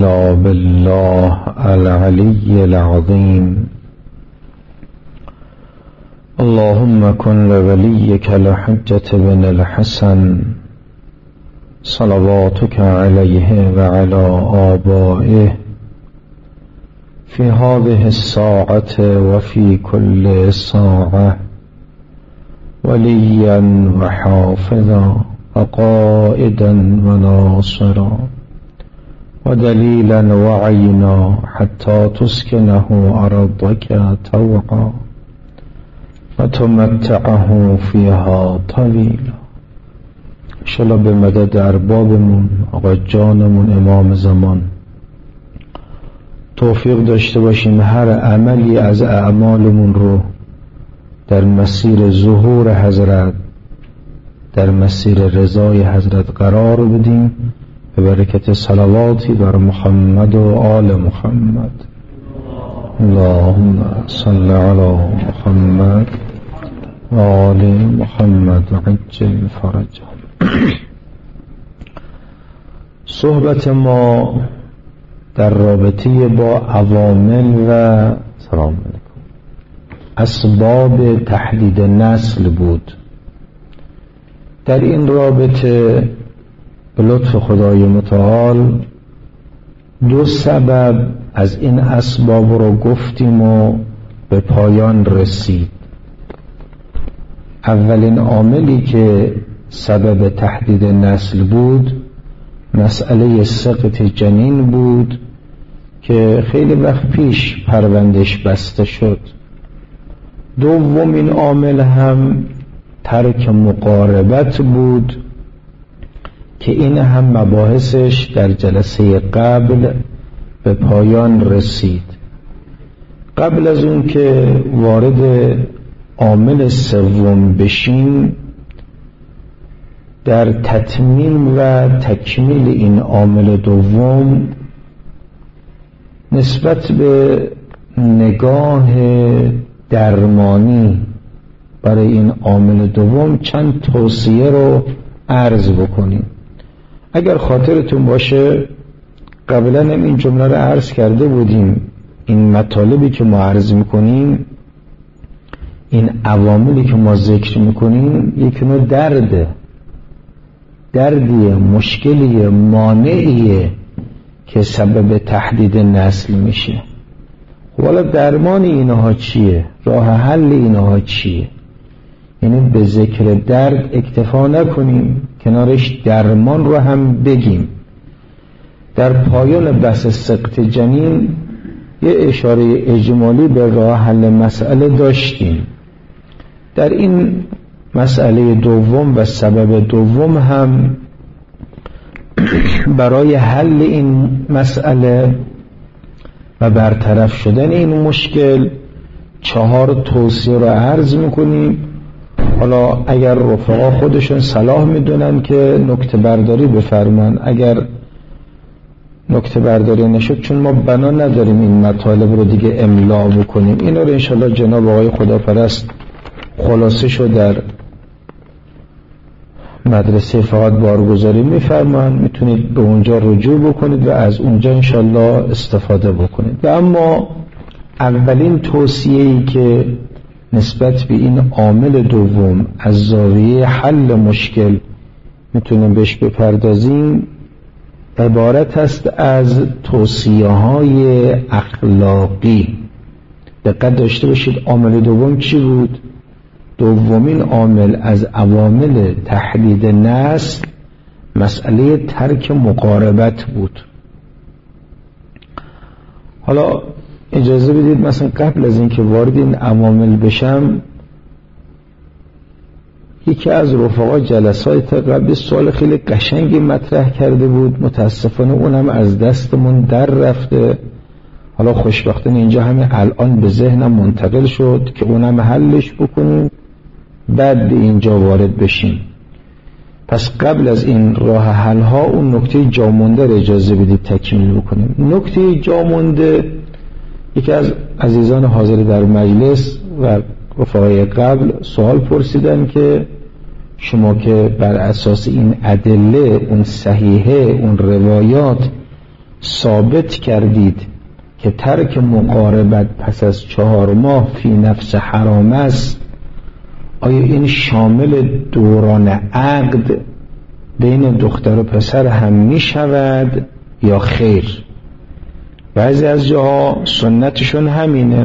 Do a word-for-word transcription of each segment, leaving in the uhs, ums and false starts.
إلا بالله العلي العظيم. اللهم كن لوليك الحجة بن الحسن صلواتك عليه وعلى آبائه في هذه الساعة وفي كل ساعة وليا وحافظا وقائدا وناصرا ودليلا وعينا حتى تسكنه أرضك طوعا وتمتعه فيها طويلا. انشاءالله به مدد اربابمون آقا جانمون امام زمان توفیق داشته باشیم هر عملی از اعمالمون رو در مسیر ظهور حضرت، در مسیر رضای حضرت قرار بدیم به برکت صلواتی بر محمد و آل محمد. اللهم صل علی محمد و آل محمد و عجل فرجهم. صحبت ما در رابطه با عوامل و سلام علیکم اسباب تحدید نسل بود. در این رابطه به لطف خدای متعال دو سبب از این اسباب رو گفتیم و به پایان رسید. اولین عاملی که سبب تحدید نسل بود مسئله سقط جنین بود که خیلی وقت پیش پروندش بسته شد. دومین عامل هم ترک مقاربت بود که این هم مباحثش در جلسه قبل به پایان رسید. قبل از اون که وارد عامل سوم بشیم، در تتمیم و تکمیل این عامل دوم نسبت به نگاه درمانی برای این عامل دوم چند توصیه رو عرض بکنیم. اگر خاطرتون باشه قبلا هم این جمله رو عرض کرده بودیم، این مطالبی که ما عرض میکنیم، این عواملی که ما ذکر میکنیم یک نوع درده، دردیه، مشکلیه، مانعیه که سبب تحدید نسل میشه. حالا درمان اینها چیه؟ راه حل اینها چیه؟ یعنی به ذکر درد اکتفا نکنیم، کنارش درمان رو هم بگیم. در پایان بحث سقط جنین یه اشاره اجمالی به راه حل مسئله داشتیم. در این مسئله دوم و سبب دوم هم برای حل این مسئله و برطرف شدن این مشکل چهار توصیه رو عرض میکنیم. حالا اگر رفقا خودشون صلاح میدونن که نکته برداری بفرمان، اگر نکته برداری نشد چون ما بنا نداریم این مطالب رو دیگه املا بکنیم، این رو انشالله جناب آقای خداپرست خلاصه شد در مدرسه فقط بارگذاری میفرمان، میتونید به اونجا رجوع بکنید و از اونجا انشالله استفاده بکنید. و اما اولین توصیه‌ای که نسبت به این عامل دوم از زاویه حل مشکل میتونیم بهش بپردازیم عبارت است از توصیه های اخلاقی. دقت داشته باشید عامل دوم چی بود؟ دومین عامل از عوامل تحدید نسل مسئله ترک مقاربت بود. حالا اجازه بدید مثلا قبل از اینکه وارد این عوامل بشم، یکی از رفقا جلسات قبل سوال خیلی قشنگی مطرح کرده بود، متاسفانه اونم از دستمون در رفته. حالا خوشبختانه اینجا همین الان به ذهنم منتقل شد که اونم حلش بکنیم بعد به اینجا وارد بشیم. پس قبل از این راه حل ها اون نکته جامونده رو اجازه بدید تکمیل بکنیم. نکته جامونده، یکی از عزیزان حاضر در مجلس و رفقای قبل سوال پرسیدن که شما که بر اساس این ادله، اون صحیحه، اون روایات ثابت کردید که ترک مقاربت پس از چهار ماه فی نفس حرام است، آیا این شامل دوران عقد بین دختر و پسر هم می شود یا خیر؟ بعضی از جاها سنتشون همینه،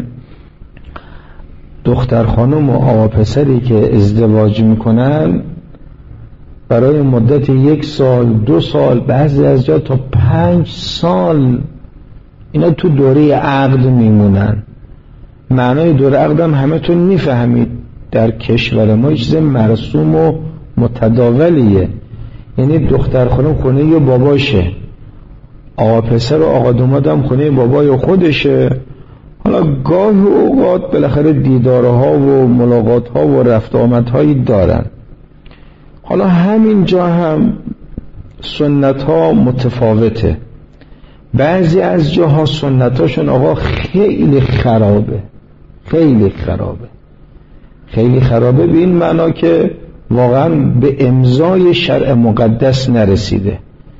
دختر خانم و آقا پسری که ازدواج میکنن برای مدت یک سال، دو سال، بعضی از جا تا پنج سال اینا تو دوره عقد میمونن. معنای دوره عقد هم همه تون میفهمید، در کشور ما چیز مرسوم و متداولیه. یعنی دختر خانم خونه یه باباشه، آقا پسر و آقا داماد هم خونه بابای خودشه. حالا گاهی اوقات بالاخره دیدارها و ملاقاتها و رفت آمدهایی دارن. حالا همین جا هم سنتها متفاوته. بعضی از جاها سنتاشون آقا خیلی خرابه، خیلی خرابه خیلی خرابه به این معنا که واقعا به امضای شرع مقدس نرسیده.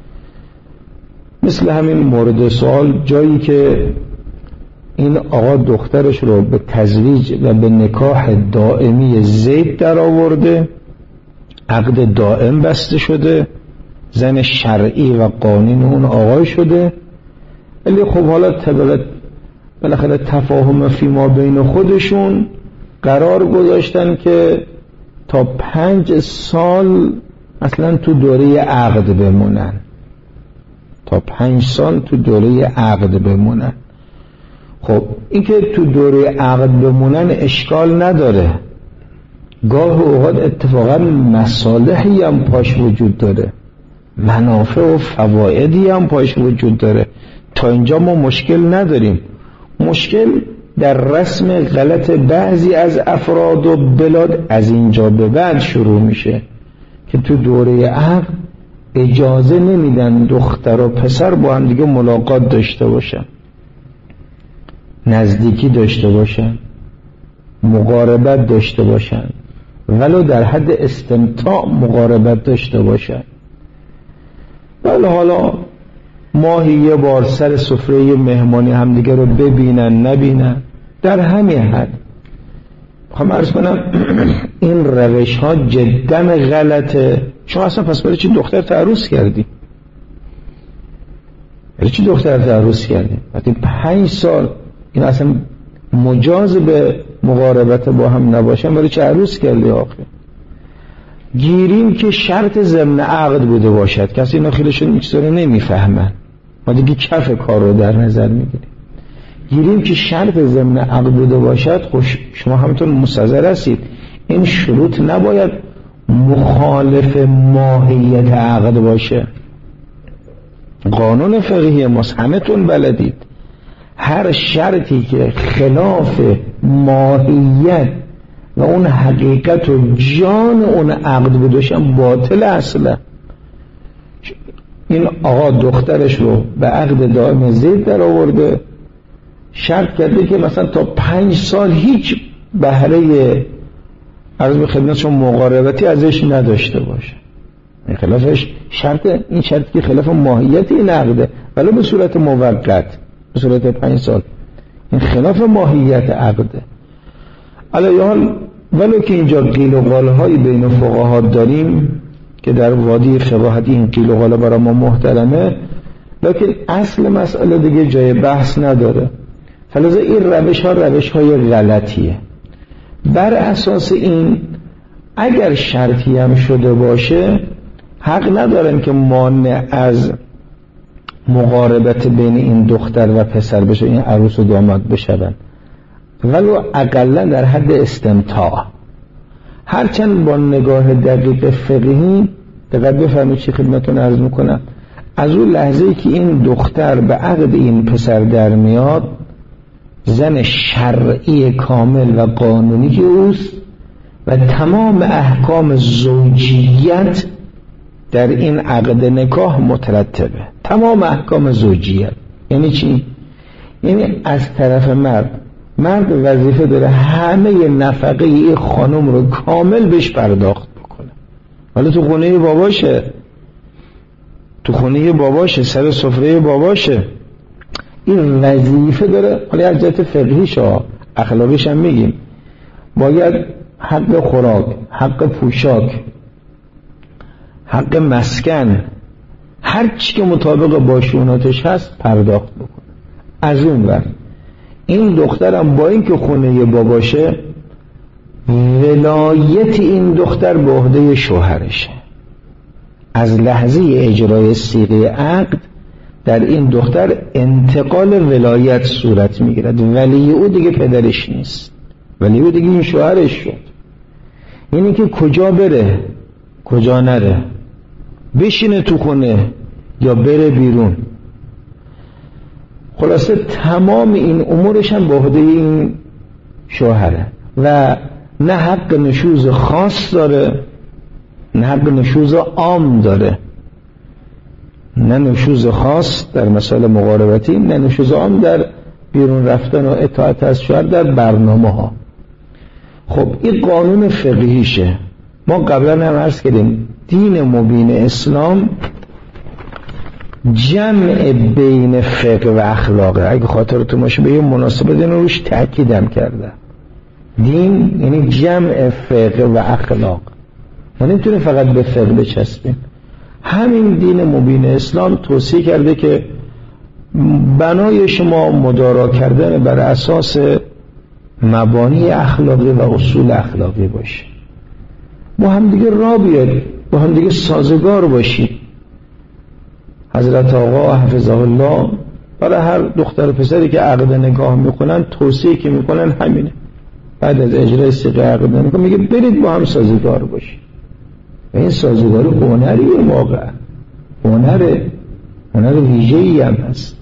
مثل همین مورد سوال، جایی که این آقا دخترش رو به تزویج و به نکاح دائمی زید در آورده، عقد دائم بسته شده، زن شرعی و قانون اون آقای شده، ولی خب حالا طبقه بالاخره تفاهم فیما بین خودشون قرار گذاشتن که تا پنج سال اصلا تو دوره عقد بمونن، تا پنج سال تو دوره عقد بمونن. خب این که تو دوره عقد بمونن اشکال نداره، گاه اوقات اتفاقا مصالحی هم پاش وجود داره، منافع و فوایدی هم پاش وجود داره. تا اینجا ما مشکل نداریم. مشکل در رسم غلط بعضی از افراد و بلاد از اینجا به بعد شروع میشه که تو دوره عقد اجازه نمیدن دختر و پسر با هم دیگه ملاقات داشته باشن، نزدیکی داشته باشن، مقاربت داشته باشن، ولو در حد استمتاع مقاربت داشته باشن. ولی حالا ماهی یه بار سر سفره مهمانی همدیگه رو ببینن نبینن، در همین حد. میخوام عرض کنم این روش ها جدا غلطه. شما اصلا پس برای چی دختر تعرض کردی؟ برای چی دختر تعرض کردی؟ وقتی پنج سال این اصلا مجاز به مقاربت با هم نباشن، برای چی عروس کردی آخه؟ گیریم که شرط ضمن عقد بوده باشد. کسی اینا خیلیشون این چیزا رو نمیفهمن، ما دیگه کف کار رو در نظر میگیریم. گیریم که شرط ضمن عقد بوده باشد. خوش شما همتون مستحضر هستید این شروط نباید مخالف ماهیت عقد باشه. قانون فقهی ماست، همتون بلدید، هر شرطی که خلاف ماهیت و اون حقیقت و جان اون عقد بودشن باطل اصلا. این آقا دخترش رو به عقد دائم زید در آورده، شرط کرده که مثلا تا پنج سال هیچ بهره عرض به خدمتشون مقاربتی ازش نداشته باشه. این خلافش شرط، این شرطی که خلاف ماهیت این عقده، ولی به صورت موقت، به صورت پنج سال، این خلاف ماهیت عقده. علی حال ولو که اینجا قیل و قال هایی بین فقها داریم که در وادی فقاهت این قیل و قال برای ما محترمه، لیکن اصل مسئله دیگه جای بحث نداره. فلذا این روش ها روش های غلطیه. بر اساس این اگر شرطی هم شده باشه حق ندارن که مانع از مقاربت بین این دختر و پسر بشه، این عروس و داماد بشون، ولو اقلا در حد استمتاع. هرچند با نگاه دقیق فقهی، دقیق بفرمایید چی خدمتتون عرض میکنم، از اون لحظه‌ای که این دختر به عقد این پسر در میاد، زن شرعی کامل و قانونی که اوست و تمام احکام زوجیت در این عقد نکاح مترتبه. تمام احکام زوجیت یعنی چی؟ یعنی از طرف مرد، مرد وظیفه داره همه نفقه این خانم رو کامل بهش پرداخت بکنه. حالا تو خونه باباشه، تو خونه باباشه، سر سفره باباشه، این وظیفه داره. حالا از جهت فقهیش ها، اخلاقیش هم میگیم، باید حق خوراک، حق پوشاک، حق مسکن، هر چی که مطابق با شؤوناتش هست پرداخت بکن. از اون ور این دخترم با اینکه خونه باباشه، ولایت این دختر به عهده شوهرشه. از لحظه اجرای صیغه عقد در این دختر انتقال ولایت صورت میگیرد. ولی او دیگه پدرش نیست، ولی او دیگه این شوهرش شد. یعنی که کجا بره کجا نره، بشینه تو خونه یا بره بیرون، خلاصه تمام این امورش هم به عهده این شوهره و نه حق نشوز خاص داره نه حق نشوز عام داره. نه نشوز خاص در مسائل مقاربتی، نه نشوز عام در بیرون رفتن و اطاعت از شوهر در برنامه ها. خب این قانون فقهیشه. ما قبلا هم عرض کردیم دین مبین اسلام جمع بین فقه و اخلاقه. اگه خاطرتون باشه به یه مناسبت اینو روش تأکیدم کرده. دین یعنی جمع فقه و اخلاق، ما نمیتونیم فقط به فقه بچسبیم. همین دین مبین اسلام توصیه کرده که بنای شما مدارا کردن بر اساس مبانی اخلاقی و اصول اخلاقی باشه، با هم دیگه راه بیاد، با هم دیگه سازگار باشید. حضرت آقا حفظه الله برای هر دختر و پسری که عقد نکاح میکنن توصیه که میکنن همینه. بعد از اجرای صیغه عقد نکاح میگه برید با هم سازگار باشید. و این سازگاری هنریه، واقعا هنره، هنر ویژه‌ای هم هست.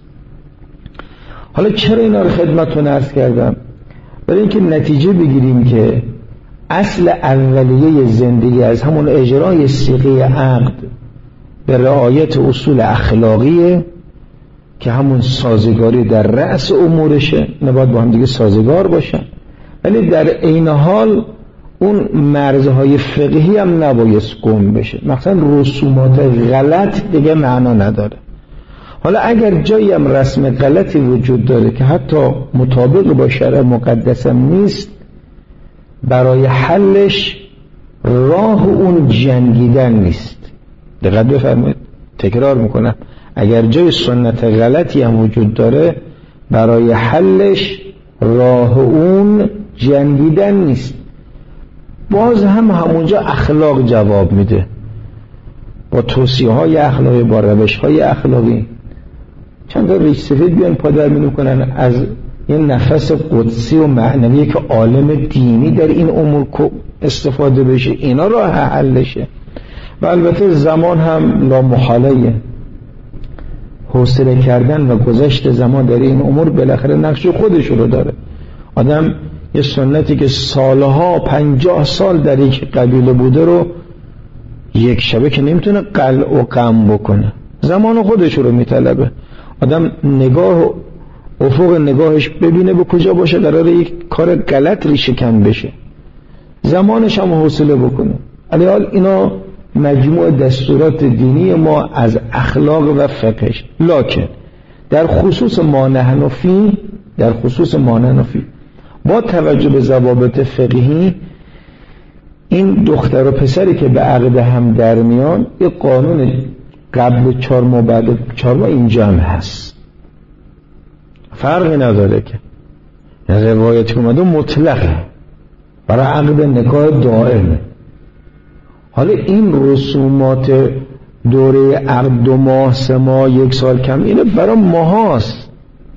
حالا چرا اینا رو خدمتتون عرض کردم؟ برای اینکه نتیجه بگیریم که اصل اولیه زندگی از همون اجرای صیغه عقد به رعایت اصول اخلاقیه که همون سازگاری در رأس امورشه. نباید با هم دیگه سازگار باشن، ولی در عین حال اون مرزهای فقهی هم نبایست گم بشه. مثلا رسومات غلط دیگه معنا نداره. حالا اگر جایی هم رسم غلطی وجود داره که حتی مطابق با شرع مقدس هم نیست، برای حلش راه اون جنگیدن نیست. دقت بفرمایید، تکرار میکنم، اگر جای سنت غلطی هم وجود داره، برای حلش راه اون جنگیدن نیست. باز هم همونجا اخلاق جواب میده، با توصیه های اخلاقی، با روش های اخلاقی. چند تا ریش سفید بیان پادر می کنن از یه نفس قدسی و معنوی که عالم دینی در این امور استفاده بشه، اینا راه حلشه. و البته زمان هم لا محاله، حوصله کردن و گذشت زمان در این امور بالاخره نقش خودش رو داره. آدم یه سنتی که سالها پنجاه سال در یک قبیله بوده رو یک شبه که نمیتونه قلع و قم بکنه، زمان خودش رو میطلبه. آدم نگاه افق نگاهش ببینه به کجا باشه قراره یک کار غلط ریشه کن بشه، زمانش هم حوصله بکنه. علیحال اینا مجموع دستورات دینی ما از اخلاق و فقهش. لکن در خصوص ما نحن فی در خصوص ما نحن فی با توجه به ضوابط فقهی، این دختر و پسری که به عقد هم در میان، یک قانون قبل چهار ماه بعد چهار ماه اینجا هم هست، فرقی نداره که یعنی روایتی اومده مطلقه برای عقد نکاح دائمه. حالا این رسومات دوره عقد دو ماه سه ماه یک سال کم، اینه برای ماهاست.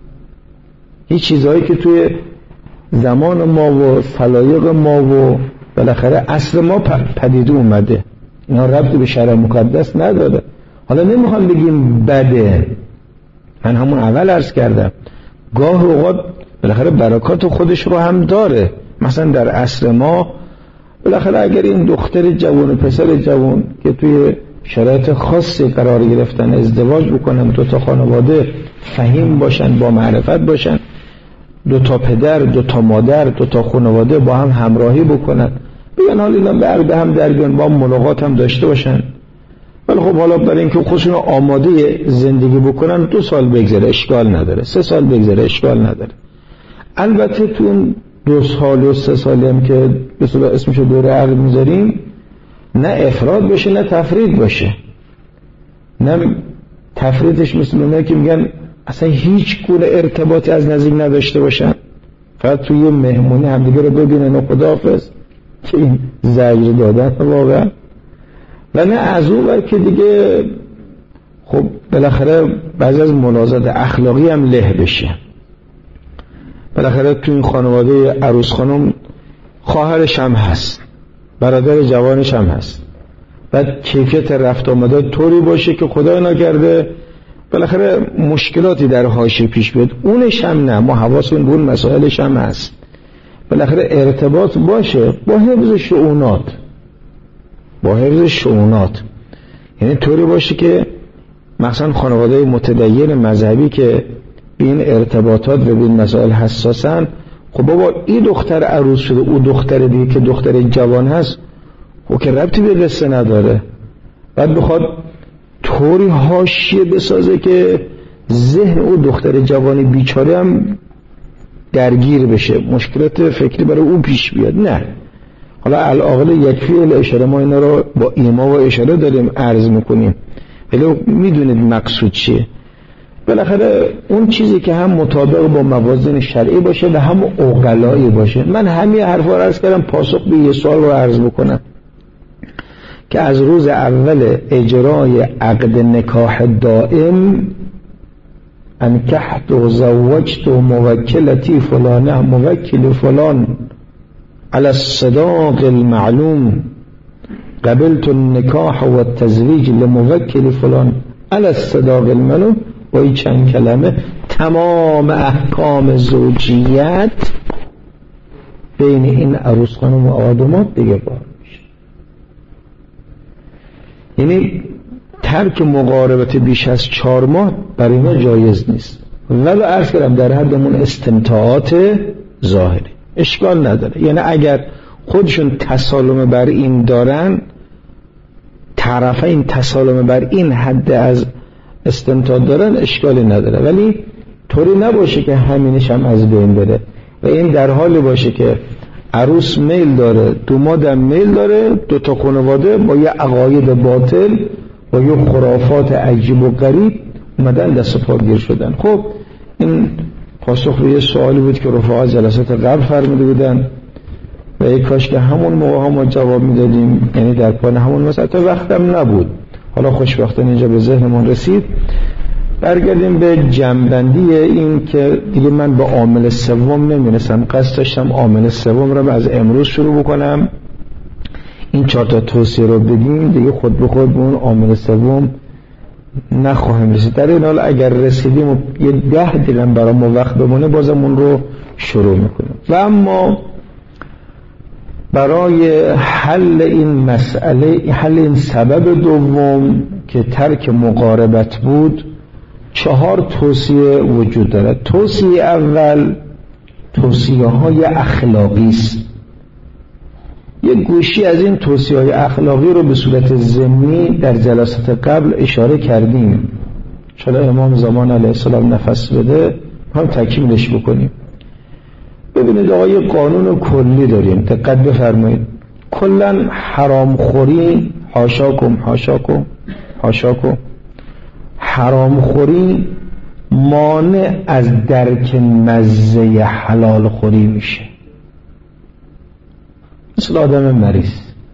این چیزهایی که توی زمان ما و سلایق ما و بالاخره عصر ما پدیده اومده، اینا ربطی به شرع مقدس نداره. حالا نمیخوام بگیم بده، من همون اول عرض کردم گاه اوقات بالاخره برکات خودش رو هم داره. مثلا در عصر ما بالاخره اگر این دختر جوان و پسر جوان که توی شرایط خاصی قرار گرفتن ازدواج بکنن، دو تا خانواده فهیم باشن، با معرفت باشن، دو تا پدر دو تا مادر دو تا خانواده با هم همراهی بکنن، بگن حال اینا به عقد هم در بیان، با هم ملاقات هم داشته باشن و خیلی خب، حالا برای اینکه خودشون آماده زندگی بکنن دو سال بگذره اشکال نداره، سه سال بگذره اشکال نداره. البته تو اون دو سال و سه سالی هم که به اصطلاح اسمشو دوره عقل میذاریم، نه افراد بشه نه تفرید باشه. نه تفریدش مثل اونه که میگن اصلا هیچ گونه ارتباطی از نزدیک نداشته باشن، فقط توی یه مهمونی همدیگه رو ببینن و خداحافظ، که این زجر دادن واقعا. و نه از اون ور که دیگه خب بالاخره بعضی از منازعات اخلاقی هم له بشه. بالاخره تو این خانواده عروس خانم خواهرش هم هست، برادر جوانش هم هست، بعد کیفیت رفت آمده طوری باشه که خدای نکرده بالاخره مشکلاتی در حاشیه پیش بیاد. اونش هم نه، ما حواسمون به اون مسائلش هم هست. بالاخره ارتباط باشه با حفظ شؤونات، با حفظ شؤونات، یعنی طوری باشه که مثلا خانواده متدین مذهبی که این ارتباطات و این مسائل حساسن، خب بابا این دختر عروس شده، او دختر دیگه که دختر جوان هست، خب که ربطی به قصه نداره. بعد بخواد طوری حاشیه بسازه که ذهن او دختر جوانی بیچاره هم درگیر بشه، مشکلات فکری برای او پیش بیاد. نه، حالا العاقل یکفی الاشاره، ما اینا رو با ایما و اشاره داریم عرض میکنیم، ولی میدونید مقصود چیه. بالاخره اون چیزی که هم مطابق با موازین شرعی باشه و هم عقلایی باشه. من همین حرفا رو عرض کردم پاسخ به یه سوال رو عرض بکنم که از روز اول اجرای عقد نکاح دائم، انکحت و زوجت و موکلتی فلانه موکل فلان علی الصداق المعلوم، قبلت النکاح و التزویج لموکل فلان علی الصداق المعلوم، با این چند کلمه تمام احکام زوجیت بین این عروس خانم و آدمات دیگه بار میشه. یعنی ترک مقاربت بیش از چهار ماه برای ما جایز نیست، ولی عرض کردم در حدمون استمتاعات ظاهری اشکال نداره. یعنی اگر خودشون تسالم بر این دارن، طرفین تسالم بر این حد از استمتاع دارن، اشکالی نداره، ولی طوری نباشه که همینش هم از بین بره. و این در حالی باشه که عروس میل داره، دومادم میل داره، دو تا خانواده با یه عقاید باطل با یه خرافات عجیب و غریب اومدن دست پا گیر شدن. خب این پاسخ به یه سوالی بود که رفقا جلسات قبل فرموده بودن و یک کاش که همون موقع هم ما جواب میدادیم، یعنی در پان همون مسئله، تا وقتم نبود. حالا خوشبختانه اینجا به ذهنمون رسید. برگردیم به جنبندی این که دیگه من به عامل سوم نمیرسم. قصد داشتم عامل سوم رو از امروز شروع بکنم، این چهار تا توصیه رو بدیم دیگه، خود به خود به اون عامل سوم نخواهیم رسید. در این حال اگر رسیدیم و یه ده دیگم برای ما وقت بمونه بازم اون رو شروع میکنیم. و اما برای حل این مسئله، حل این سبب دوم که ترک مقاربت بود، چهار توصیه وجود دارد. توصیه اول توصیه های اخلاقی است. یک گوشی از این توصیه های اخلاقی رو به صورت ضمنی در جلسات قبل اشاره کردیم. چرا امام زمان علیه السلام نفس بده هم تکمیلش بکنیم. ببینید آقای قانون کلی داریم، دقت بفرمایید. کلا حرام خوری، حاشاکم حاشاکم حاشاکم، حرام خوری مانع از درک مزه حلال خوری میشه. مثل آدم مریض.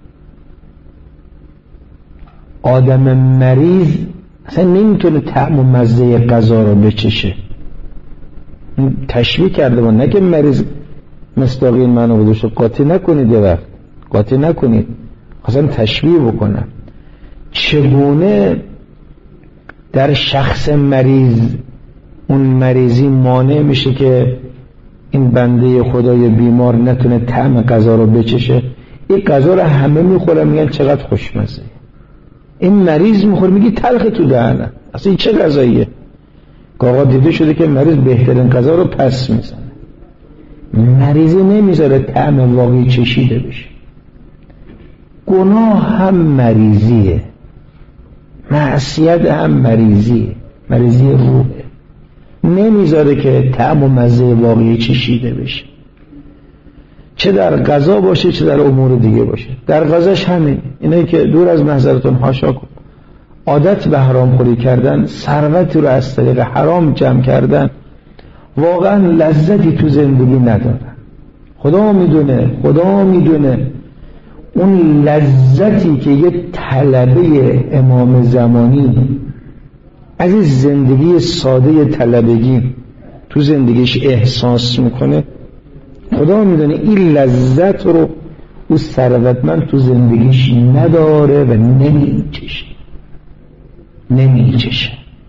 آدم مریض اصلا نمیتونه طعم و مزه غذا رو بچشه. تشبیه کرده من، نه که مریض مصداقی این معنی بودوشه. قاطی نکنید، یه وقت قاطی نکنید، اصلا تشبیه بکنم. چگونه در شخص مریض اون مریضی مانع میشه که این بنده خدای بیمار نتونه طعم غذا رو بچشه؟ این غذا رو همه میخورن میگن چقدر خوشمزه، این مریض میخوره میگی تلخ تو دهنه، اصلا این چه غذاییه؟ آقا دیده شده که مریض بهترین غذا رو پس میزنه. مریضی نمیذاره طعم واقعی چشیده بشه. گناه هم مریضیه. معصیت هم مریضیه، مریضی روحه، نمیذاره که طعم و مزه واقعی چشیده بشه، چه در غذا باشه چه در امور دیگه باشه. در غذاش همین، اینه که دور از محضرتون حاشا کن عادت به حرام خوری کردن، ثروتی رو از طریق حرام جمع کردن، واقعا لذتی تو زندگی ندارن. خدا میدونه، خدا میدونه اون لذتی که یه طلبه امام زمانی از این زندگی ساده طلبگی تو زندگیش احساس میکنه، خدا میدونه این لذت رو او ثروتمند تو زندگیش نداره و نمیچشه نمیچشه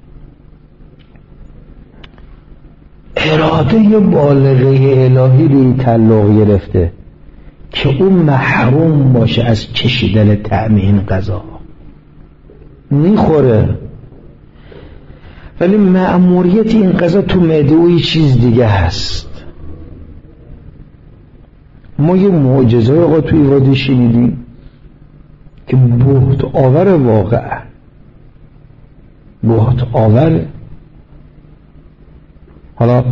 اراده بالغه الهی روی تعلق گرفته که اون محروم باشه از چشیدن طعم این غذا. میخوره ولی مأموریت این غذا تو معده او یه چیز دیگه هست. ما یه معجزه آقا توی وادی شنیدیم که بهت آور واقعا، بهت آور. حالا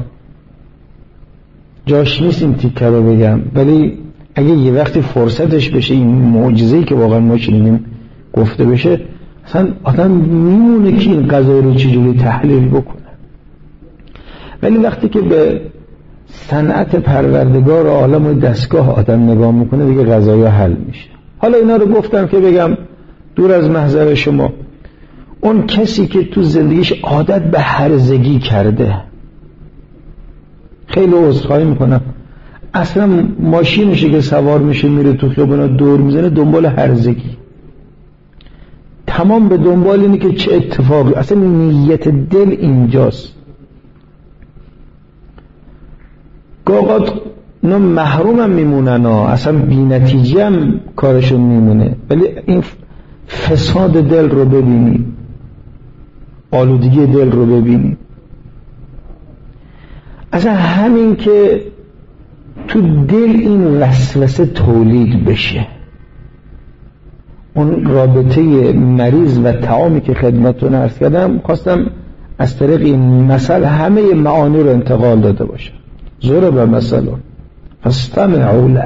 جاش نیست این تیکه رو بگم، ولی اگه یه وقتی فرصتش بشه این معجزه‌ای که واقعا ما شنیدیم گفته بشه، اصلا آدم میمونه که این قضایی رو چجوری تحلیل بکنه. ولی وقتی که به صنعت پروردگار عالم و دستگاه آدم نگاه میکنه دیگه قضایا حل میشه. حالا اینا رو گفتم که بگم دور از محضر شما، اون کسی که تو زندگیش عادت به هرزگی کرده، خیلی عذرخواهی میکنم، اصلا ماشینشه که سوار میشه میره تو خیابون دور میزنه دنبال هرزگی، تمام به دنبال اینه که چه اتفاقی، اصلا نیت دل اینجاست. گاهات اینا محروم هم میمونن ها، اصلا بی نتیجه هم کارشون میمونه، ولی این فساد دل رو ببینی، آلودگی دل رو ببینی. اصلا همین که تو دل این وسوسه تولید بشه، اون رابطه مریض و طعامی که خدمتتون عرض کردم خواستم از طریق این مثل همه معانی رو انتقال داده باشه. ضرب مثل فاستمعوا له.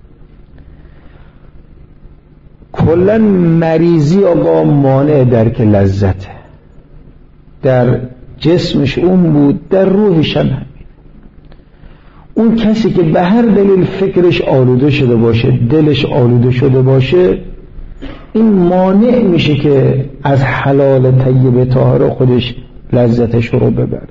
کلا مریضی آقا مانع درک لذته، در جسمش اون بود، در روحش هم همین. اون کسی که به هر دلیل فکرش آلوده شده باشه، دلش آلوده شده باشه، این مانع میشه که از حلال طیب طاهر خودش لذتش رو ببره.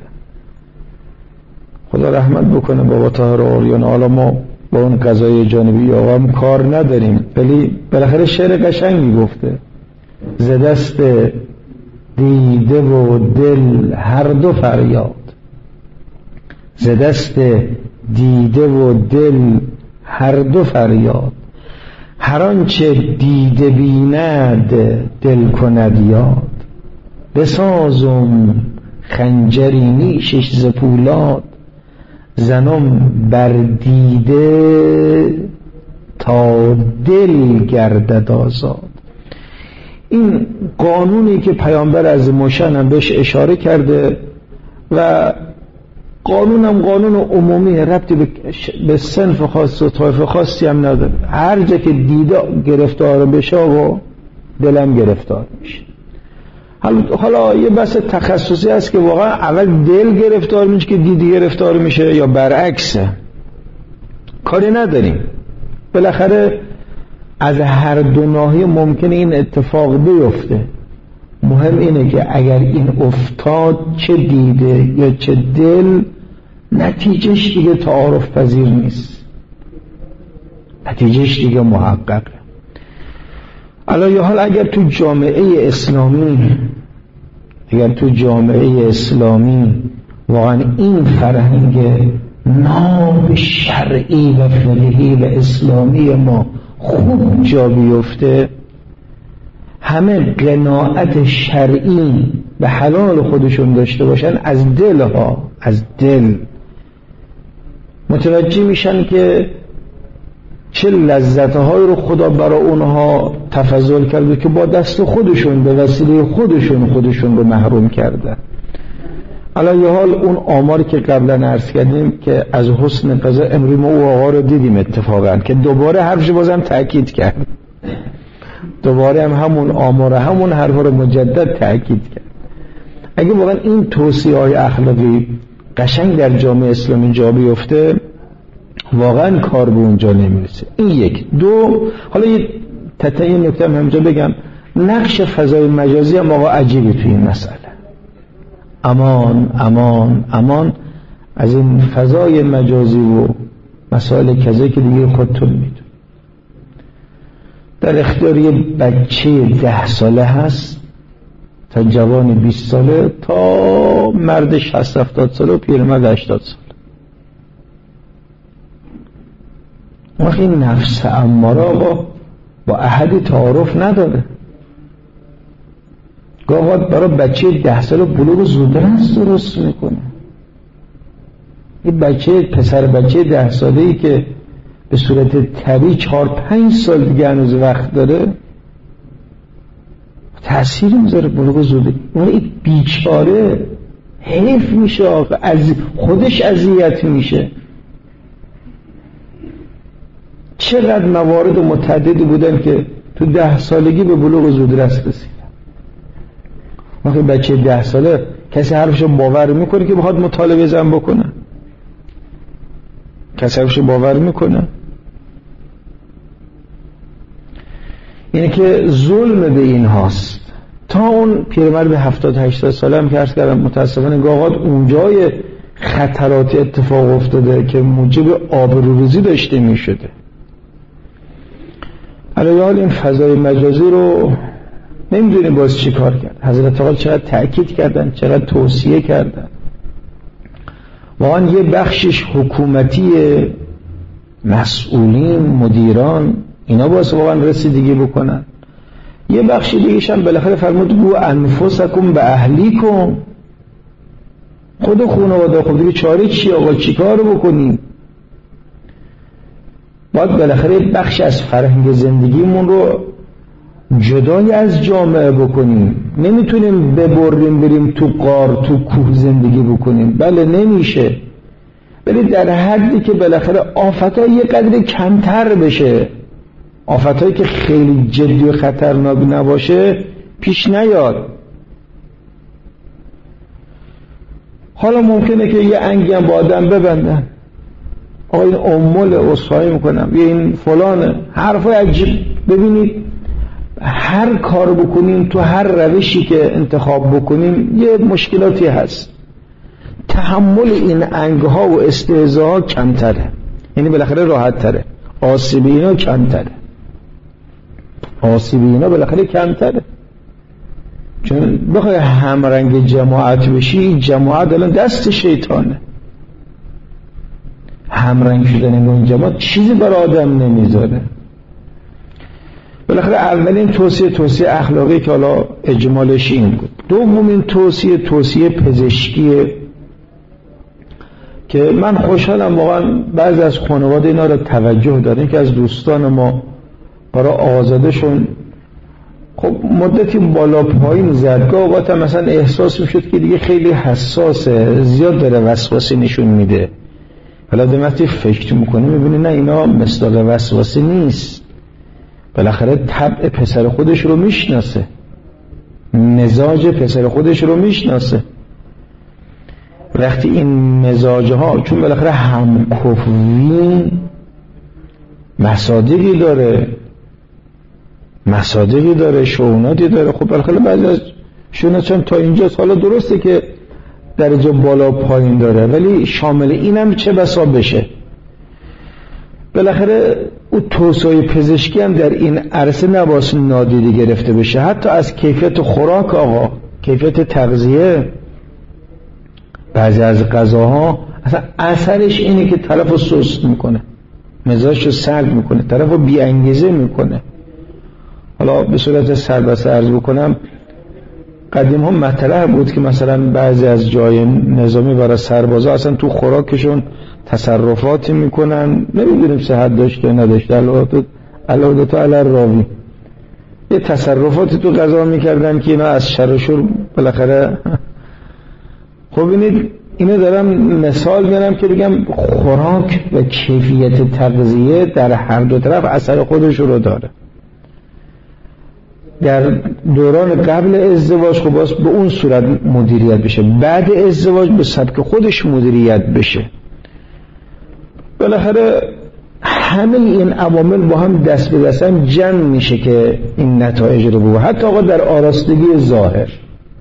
خدا رحمت بکنه بابا طاهر اوریان. حالا ما با اون قضای جانبی آقا هم کار نداریم، ولی بالاخره شعر قشنگی گفته: ز دست دیده و دل هر دو فریاد، ز دست دیده و دل هر دو فریاد، هر آنچه دیده بیند دل کند یاد، بسازم خنجری نیشش ز پولاد، زنم بر دیده تا دل گردد آزاد. این قانونی که پیامبر از مشن هم بهش اشاره کرده و قانونم قانون عمومی، ربطی به صنف خاص و طایفه خاصی هم نداره. هر جا که دیده گرفتار بشه و دلم گرفتار میشه. حالا یه بحث تخصصی هست که واقعا اول دل گرفتار میشه که دیده گرفتار میشه یا برعکسه، کاری نداریم. بالاخره از هر دو ناحیه ممکنه این اتفاق بیفته. مهم اینه که اگر این افتاد، چه دیده یا چه دل، نتیجهش دیگه تعارف پذیر نیست، نتیجهش دیگه محققه. الان یا حال اگر تو جامعه اسلامی اگر تو جامعه اسلامی واقعا این فرهنگ ناب شرعی و فقهی و اسلامی ما خوب جا بیفته، همه قناعت شرعی به حلال خودشون داشته باشن، از دل ها از دل متوجه میشن که چه لذت‌هایی رو خدا برای اونها تفضل کرده که با دست خودشون به وسیله خودشون خودشون رو محروم کردن. الان یه حال اون آماری که قبلا عرض کردیم که از حسن قضا امروز ما او آقا رو دیدیم اتفاقا که دوباره حرفش بازم تأکید کرد، دوباره هم همون آمار همون حرفا رو مجدد تأکید کرد. اگه واقعا این توصیه‌های اخلاقی قشنگ در جامعه اسلامی جا بیفته واقعا کار به اونجا نمیرسه. این یک. دو، حالا یه تتعین نکته هم همینجا بگم، نقش فضای مجازی هم آقا عجیبه توی این مسئله. امان امان امان از این فضای مجازی و مسائل کذا که دیگه خودتون میدون. در اختیار یه بچه ده ساله هست تا جوان بیست ساله تا مرد شصت هفتاد ساله و پیرمرد هشتاد ساله. وقتی این نفس اماره با با احدی تعارف نداره. گاهی برای بچه ده ساله بلوغ زودرس درست میکنه. این بچه پسر بچه ده ساله ای که به صورت طبیعی چهار پنج سال دیگه هنوز وقت داره تأثیر میذاره بلوغ زوده. اون این بیچاره حیف میشه آقا، از خودش اذیت میشه. چقدر موارد متعددی بودن که تو ده سالگی به بلوغ زودرس رسید. وقتی بچه ده ساله کسی حرفشو باور میکنه که بخواد مطالبه زن بکنه؟ کسی حرفشو باور میکنه؟ اینه که ظلم به این هاست. تا اون پیرمرد به هفتاد هشتاد ساله هم که عرض کردم متاسفانه گاهات اونجای خطرات اتفاق افتاده که موجب آبروریزی داشته میشده. حالا این فضای مجازی رو نمیدونیم باز چی کار کرد. حضرت آقا چقدر تأکید کردن، چقدر توصیه کردن. واقعا یه بخشش حکومتی، مسئولین، مدیران، اینا باید واقعا رسیدگی بکنن. یه بخش دیگه‌ش هم بالاخره فرمود گو انفسکم به اهلیکم، خود خانواده خود دیگه چاره چی آقا چی کار بکنیم؟ باید بالاخره بخش از فرهنگ زندگیمون رو جدای از جامعه بکنیم. نمیتونیم ببریم بریم تو غار تو کوه زندگی بکنیم، بله نمیشه، ولی در حدی که بالاخره آفت‌ها یه قدر کمتر بشه، آفت‌هایی که خیلی جدی و خطرناک نباشه پیش نیاد. حالا ممکنه که یه انگی هم با آدم ببندن، آقا این امول اصحایی میکنم یه این فلانه، حرفای عجیب. ببینید هر کار بکنیم تو هر روشی که انتخاب بکنیم یه مشکلاتی هست. تحمل این انگها و استهزاها کمتره، یعنی بالاخره راحت تره. آسیب اینا کمتره، آسیب اینا بالاخره کمتره. چون بخوای همرنگ جماعت بشی، جماعت الان دست شیطانه. همرنگ شدن این جماعت چیزی برای آدم نمیذاره. بالاخره اولین توصیه توصیه اخلاقی که حالا اجمالش این بود. دومین توصیه توصیه پزشکیه که من خوشحالم واقعا بعضی از خانواده اینا رو توجه دارن که از دوستان ما برای آزادشون خب مدتی بالا پایین زد. گاه اوقات مثلا احساس میشد که دیگه خیلی حساسه، زیاد داره وسواسی نشون میده. حالا دمتی فکر میکنه میبینه نه اینا مصداق وسواسی نیست، بالاخره طبع پسر خودش رو میشناسه، مزاج پسر خودش رو میشناسه. وقتی این مزاج ها چون بالاخره همکفوی مصادیقی داره مصادیقی داره شؤوناتی داره، خب بالاخره بعضی از شؤونات هم تا اینجاست. حالا درسته که درجه بالا پایین داره ولی شامل اینم چه بسا بشه. بالاخره او توصیه پزشکی هم در این عرصه نباید نادیده گرفته بشه. حتی از کیفیت خوراک آقا، کیفیت تغذیه، بعضی از غذاها اصلا اثرش اینه که طرف رو سست میکنه، مزاجش رو سرد میکنه، طرف رو بی انگیزه میکنه. حالا به صورت سربسته عرض بکنم قدیم هم مطرح بود که مثلا بعضی از جای نظامی برای سربازا اصلا تو خوراکشون تصرفاتی میکنن، نمیدونیم صحت داشته نداشته، علاوه تو علی راوی یه تصرفاتی تو قضا میکردن که اینا از شر و شور بالاخره. خب اینید اینو دارم مثال میارم که بگم خوراک و کیفیت تغذیه در هر دو طرف اثر خودش رو داره. در دوران قبل ازدواج خب باز به اون صورت مدیریت بشه، بعد ازدواج به سبک خودش مدیریت بشه. بالاخره همه این عوامل با هم دست به دست هم جمع میشه که این نتایج رو بگو. حتی آقا در آراستگی ظاهر،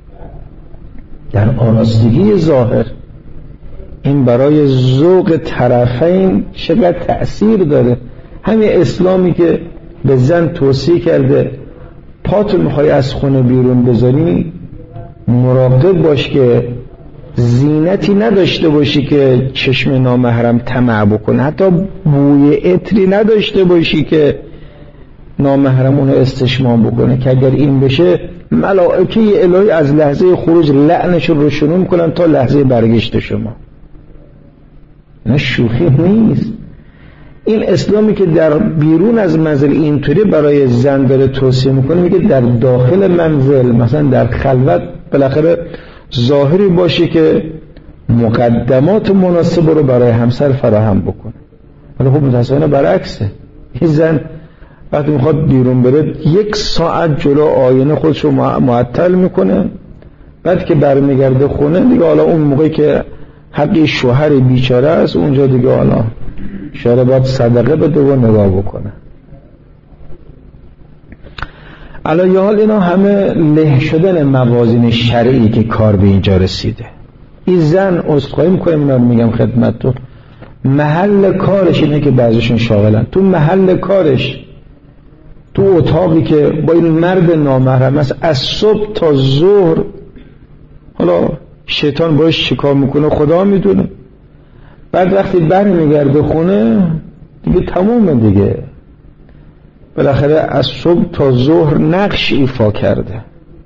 در آراستگی ظاهر این برای ذوق طرفین چقدر تأثیر داره. همین اسلامی که به زن توصیه کرده پاتو میخوای از خونه بیرون بذاری مراقب باش که زینتی نداشته باشی که چشم نامحرم طمع بکنه، حتی بوی عطری نداشته باشی که نامحرم اونو استشمام بکنه، که اگر این بشه ملائکه الهی از لحظه خروج لعنش رو شروع میکنن تا لحظه برگشت شما. نه شوخی نیست. این اسلامی که در بیرون از منزل اینطوری برای زن داره توصیه میکنه، میگه در داخل منزل مثلا در خلوت بالاخره ظاهری باشه که مقدمات مناسب رو برای همسر فراهم بکنه. ولی خب متاسفانه برعکسه. این زن وقتی میخواد بیرون بره یک ساعت جلو آینه خودش رو معطل میکنه، بعد که برمیگرده خونه دیگه حالا اون موقعی که حقی شوهر بیچاره است اونجا دیگه حالا شوهر باید صدقه بده و نگاه بکنه. علی حال اینا همه له شدن موازین شرعی که کار به اینجا رسیده. این زن عذرخواهی میکنم اینا رو میگم خدمتتون، محل کارش اینه که بعضیشون شاغلن، تو محل کارش تو اتاقی که با این مرد نامحرم است از صبح تا ظهر، حالا شیطان باش چیکار میکنه خدا میدونه، بعد وقتی برمیگرده خونه دیگه تمومه دیگه، بالاخره از صبح تا ظهر نقش ایفا کرده،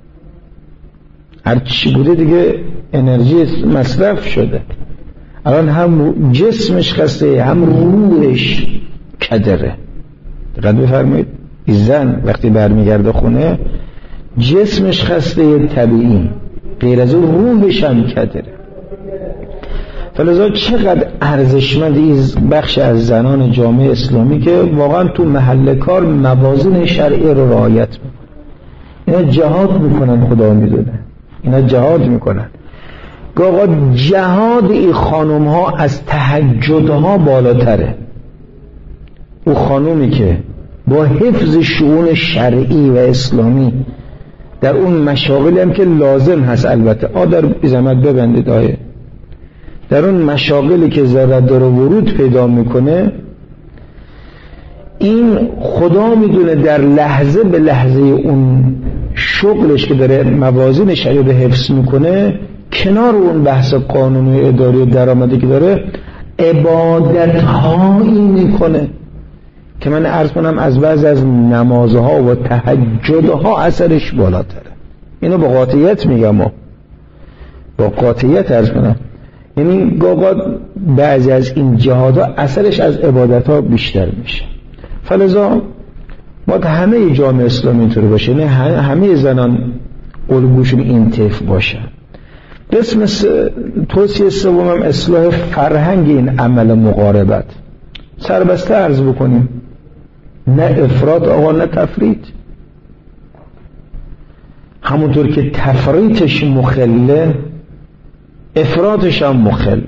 هر چی بوده دیگه انرژی مصرف شده، الان هم جسمش خسته هم روحش کدره. دقت بفرمایید، این زن وقتی برمیگرده خونه جسمش خسته طبیعی، غیر از اون روحش هم کدره. فلذا چقدر ارزشمند این بخش از زنان جامعه اسلامی که واقعا تو محل کار موازین شرعی رو رعایت میکنن. اینا جهاد میکنن، خدا میدونه اینا جهاد میکنن. گاهی جهاد این خانم ها از تهجد ها بالاتره. او خانومی که با حفظ شؤون شرعی و اسلامی در اون مشاغلی هم که لازم هست، البته آ در زحمت ببندید آیه، در اون مشاغلی که ضرورت داره ورود پیدا میکنه، این خدا میدونه در لحظه به لحظه اون شغلش که داره موازین شرعی رو حفظ میکنه، کنار اون بحث قانونی اداری و درآمدی که داره عبادت هایی میکنه که من عرض کنم از بعض از نمازها و تهجدها اثرش بالاتره. اینو با قاطعیت میگم، با قاطعیت عرض کنم، یعنی گاگا بعضی از این جهادها اثرش از عبادتها بیشتر میشه. فلذا باید همه جامعه اسلامی اینطوری باشه، یعنی همه زنان الگوشون این طیف باشه. قسم س... توصیه سومم اصلاح فرهنگ این عمل مقاربت. سربسته عرض بکنیم، نه افراط آقا نه تفریط. همونطور که تفریطش مخله افراطش هم مخله.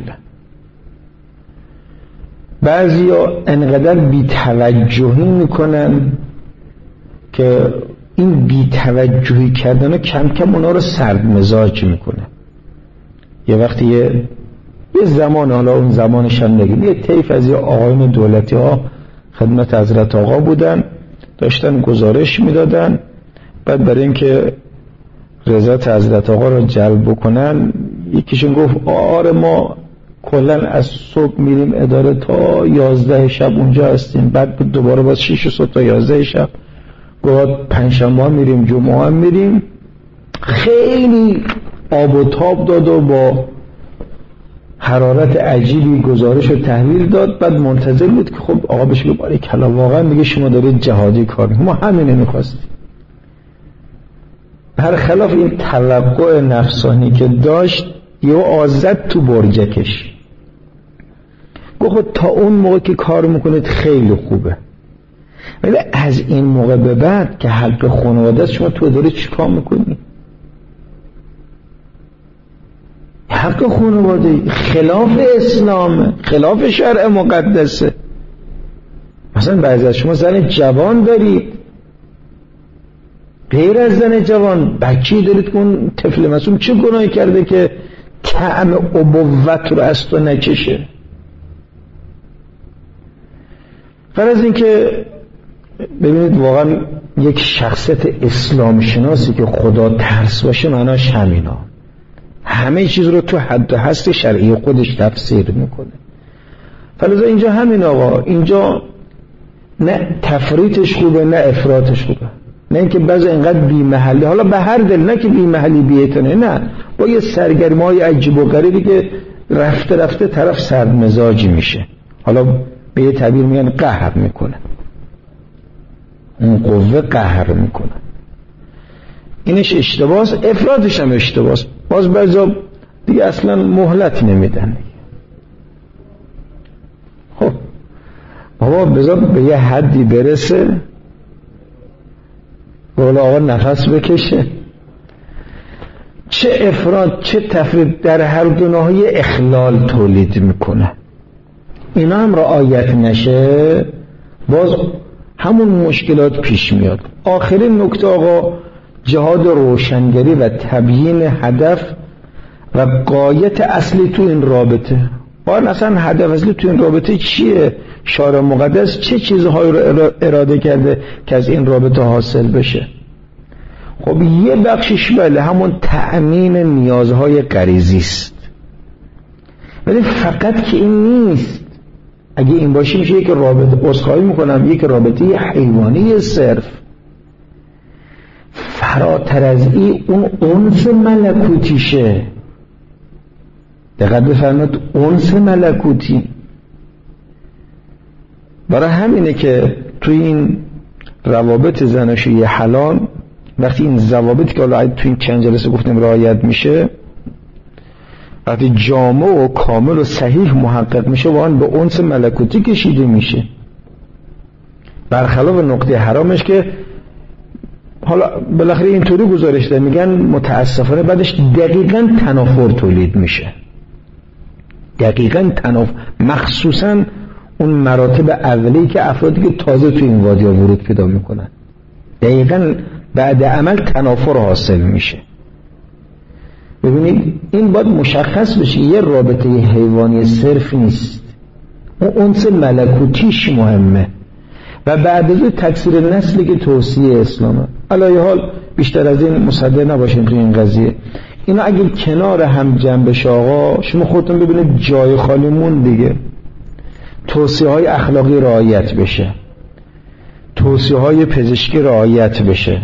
بعضی ها انقدر بی‌توجهی میکنن که این بی‌توجهی کردن کم کم اونا رو سرد مزاج میکنه. یه وقتی یه, یه زمان، حالا اون زمانش هم نگیم، یه طیف از یه آقایون دولتی ها خدمت حضرت آقا بودن، داشتن گزارش میدادن، بعد برای اینکه رضایت حضرت آقا رو جلب بکنن یکیشون گفت آره ما کلن از صبح میریم اداره تا یازده شب اونجا هستیم، بعد دوباره باز شیش صبح تا یازده شب، گفت پنجشنبه ها میریم جمعه ها میریم. خیلی آب و تاب داد و با حرارت عجیبی گزارش و تحویل داد، بعد منتظر بود که خب آقا بشه بگه باره کلا واقعا میگه شما دارید جهادی کار میکنید، ما همینه میخواستیم. برخلاف این توقع نفسانی که داشت یه آزد تو برجکش گفت خب تا اون موقع که کار میکنید خیلی خوبه، ولی از این موقع به بعد که حق خانواده است شما تو دارید چیکار میکنید؟ حق خانواده خلاف اسلام، خلاف شرع مقدسه. مثلا بعضی از شما زن جوان دارید، غیر از زن جوان بچه‌ای دارید که اون طفل معصوم چه گناهی کرده که طعم ابوت رو از تو نکشه؟ فرض این که ببینید واقعا یک شخصیت اسلام شناسی که خدا ترس باشه معناش همینا، همه چیز رو تو حد و حد شرعی خودش تفسیر میکنه. فلذا اینجا همین آقا، اینجا نه تفریطش خوبه نه افراطش خوبه، نه اینکه بعضی اینقدر بی محلی، حالا به هر دل، نه که بی محلی بی‌اعتنایی، نه با یه سرگرمی‌های عجیب و غریبی که رفته رفته طرف سردمزاجی میشه، حالا به یه تعبیر میگن قهر میکنه، اون قوه قهر میکنه، اینش اشتباهه. افرادش هم اشتباهه، باز بعضا دیگه اصلا مهلت نمیدن. خب بابا بذار به یه حدی برسه، بقول آقا نفس بکشه. چه افراد چه تفرید در هر دو ناحیه اخلال تولید میکنه. اینا هم رعایت نشه باز همون مشکلات پیش میاد. آخرین نکته آقا جهاد روشنگری و تبیین هدف و غایت اصلی تو این رابطه. آن اصلا هدف اصلی تو این رابطه چیه؟ شارع مقدس چه چیزهایی رو اراده کرده که از این رابطه حاصل بشه؟ خب یه بخشش بله همون تأمین نیازهای غریزی است، ولی فقط که این نیست. اگه این باشه میشه یک رابطه، عذرخواهی میکنم، یک رابطه حیوانی صرف. فراتر از این اون انس ملکوتیشه. دقت بفرمایید، انس ملکوتی. برای همینه که توی این روابط زناشویی حلال وقتی این ضوابطی که حالا توی این چند جلسه گفتیم رعایت میشه، وقتی جامع و کامل و صحیح محقق میشه و آن به انس ملکوتی کشیده میشه، برخلاف نقطه حرامش که حالا بالاخره اینطوری گزارش دادن میگن متاسفانه بعدش دقیقاً تنافر تولید میشه. دقیقاً تنافر، مخصوصاً اون مراتب اولیه که افرادی که تازه توی این وادی ورود پیدا میکنن دقیقاً بعد عمل تنافر حاصل میشه. ببینید این باید مشخص بشه یه رابطه حیوانی صرف نیست، اون انس ملکوتیش مهمه و بعد از اون تکثیر نسلی که توصیه اسلامه. علی حال بیشتر از این مصدق نباشین تو این قضیه. اینا اگه کنار هم جنب بشه آقا، شما خودتون ببینید جای خالی مون دیگه. توصیه های اخلاقی رعایت بشه، توصیه های پزشکی رعایت بشه،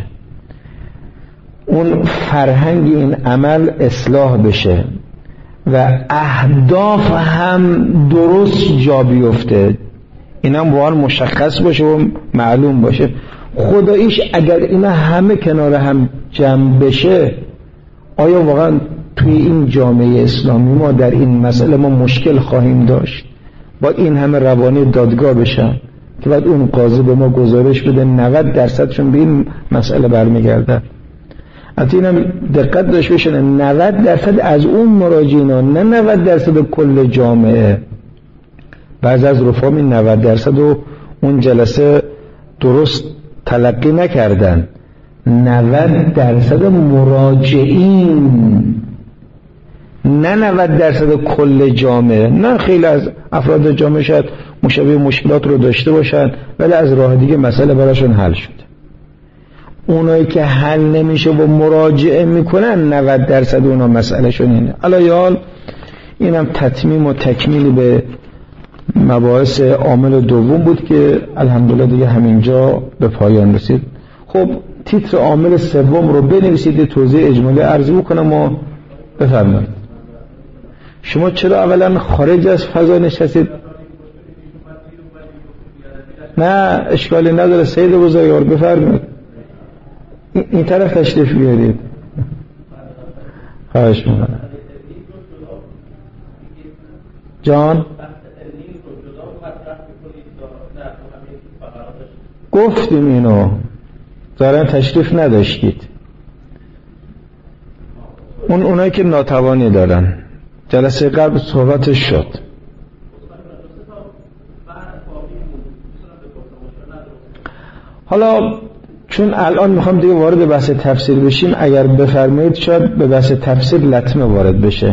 اون فرهنگ این عمل اصلاح بشه و اهداف هم درست جا بیفته، این هم واقعا مشخص باشه و معلوم باشه. خداییش اگر اینا همه کنار هم جمع بشه، آیا واقعا توی این جامعه اسلامی ما در این مسئله ما مشکل خواهیم داشت؟ باید این همه روانی دادگاه بشن که بعد اون قاضی به ما گزارش بده نود درصدشون به این مسئله برمیگردن. حتی اینم دقت داشت بشن نود درصد از اون مراجعین ها، نه نود درصد کل جامعه. بعضی از رفقام این نود درصد رو اون جلسه درست تلقی نکردن. نود درصد مراجعین، نه نود درصد کل جامعه. نه خیلی از افراد جامعه شاید مشابه مشکلات رو داشته باشن ولی از راه دیگه مسئله براشون حل شده. اونایی که حل نمیشه و مراجعه میکنن نود درصد اونا مسئله شون اینه. علی حال اینم تتمیم و تکمیل به مباحث عامل دوم بود که الحمدلله دیگه همینجا به پایان رسید. خب تیتر عامل سوم رو بنویسید، توضیح اجمالی عرض بکنم و بفرمایید. شما چرا اولا خارج از فضا نشستید؟ نه اشکالی نداره سید بزرگوار بفرمایید این طرف تشریف بیارید. خواهش می‌کنم جان. گفتیم اینو ظاهراً تشریف نداشتید. اون اونایی که ناتوانی دارن جلسه قبل صحبتش شد. حالا چون الان میخوام دیگه وارد بحث تفسیر بشیم، اگر بفرمایید شاید به بحث تفسیر لطمه وارد بشه.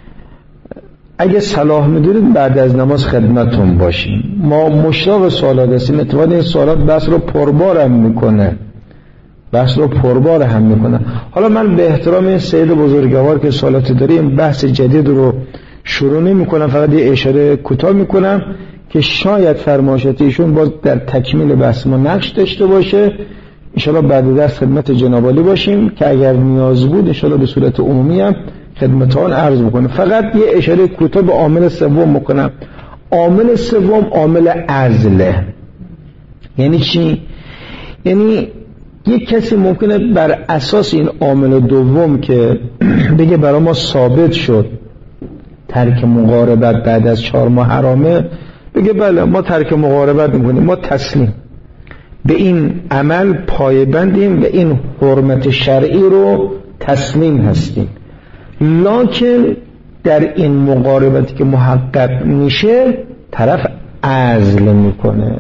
اگه صلاح میدونید بعد از نماز خدمتون باشیم. ما مشتاق سوالات هستیم. اتفاقا این سوالات بحث رو پربار هم میکنه بحث رو پربار هم میکنه. حالا من به احترام این سید بزرگوار که سوالات داریم بحث جدید رو شروع نمیکنم، فقط یه اشاره کوتاه میکنم که شاید فرمایشات ایشون باز در تکمیل بحث ما نقش داشته باشه. انشاءالله بعد درس خدمت جناب عالی باشیم که اگر نیاز بود انشاءالله به صورت عمومی هم خدمتان عرض بکنم. فقط یه اشاره کوتاه به عامل سوم میکنم. عامل سوم عامل عزله. یعنی چی؟ یعنی یک کسی ممکنه بر اساس این عامل دوم که بگه برای ما ثابت شد ترک مقاربت بعد از چهار ماه حرامه، بگه بله ما ترک مقاربت میکنیم، ما تسلیم به این عمل پایبندیم و این حرمت شرعی رو تسلیم هستیم. لکن در این مقاربتی که محقق میشه طرف عزل میکنه.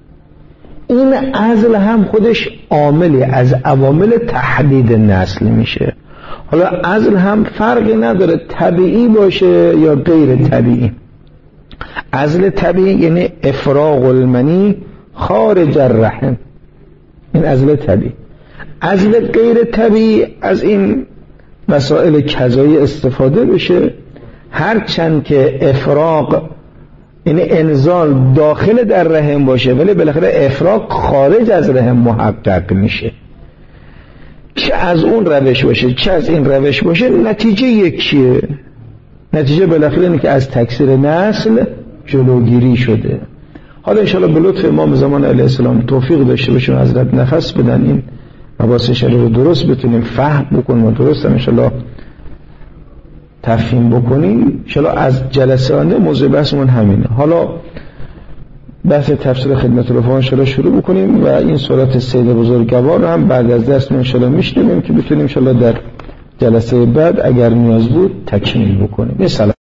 این عزل هم خودش عاملی از عوامل تحدید نسل میشه. حالا عزل هم فرقی نداره طبیعی باشه یا غیر طبیعی. عزل طبیعی یعنی افراغ المنی خارج الرحم، این عزل طبیعی. عزل غیر طبیعی از این مسائل کذایی استفاده بشه، هرچند که افراغ یعنی انزال داخل در رحم باشه ولی بالاخره افراغ خارج از رحم محقق میشه. چه از اون روش باشه چه از این روش باشه نتیجه یکیه. نتیجه بالاخره اینه که از تکثیر نسل جلوگیری شده. حالا انشاءالله به لطف امام زمان علیه السلام توفیق داشته باشیم حضرت نفس بدن این مباحث شرعی رو درست بتونیم فهم بکنیم و درست هم انشاءالله تفهیم بکنیم. انشاءالله از جلسه آینده موضوع بحثمون همینه. حالا بحث تفسیر خدمت رفقا انشاءالله شروع بکنیم و این سوالات سید بزرگوار رو هم بعد از درس انشاءالله میشنویم که بتونیم انشاءالله در جلسه بعد اگر نیاز بود تکمیل بکنیم.